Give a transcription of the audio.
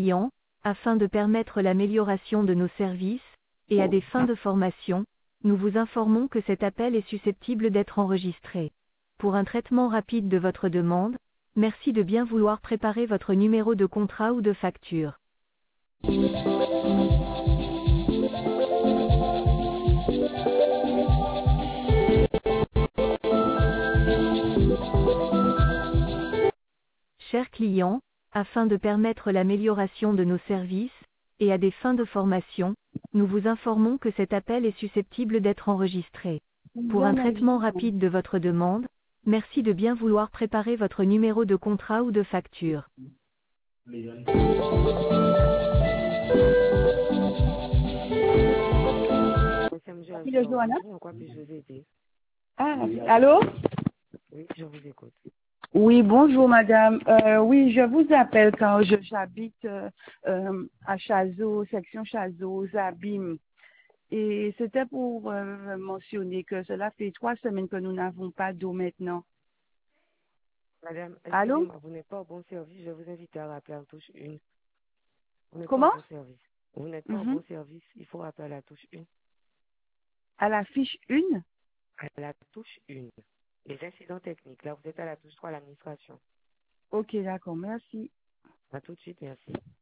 client, afin de permettre l'amélioration de nos services, et à des fins de formation, nous vous informons que cet appel est susceptible d'être enregistré. Pour un traitement rapide de votre demande, merci de bien vouloir préparer votre numéro de contrat ou de facture. Chers clients, afin de permettre l'amélioration de nos services, et à des fins de formation, nous vous informons que cet appel est susceptible d'être enregistré. Pour un traitement rapide de votre demande, merci de bien vouloir préparer votre numéro de contrat ou de facture. Oui, le Johanna. En quoi puis-je vous aider? Ah, allô? Oui, je vous écoute. Oui, bonjour madame. Oui, je vous appelle car j'habite à Chazot, section Chazot, Zabim. Et c'était pour mentionner que cela fait 3 semaines que nous n'avons pas d'eau maintenant. Madame, Allô? excusez-moi, vous n'êtes pas au bon service. Je vous invite à rappeler en touche 1. Vous n'êtes pas au Comment? bon service. Vous n'êtes pas au Mhm. bon service. Il faut rappeler à la touche 1. À la fiche 1? À la touche 1. Les incidents techniques. Là, vous êtes à la touche 3 à l'administration. Ok, d'accord, merci. À tout de suite, merci.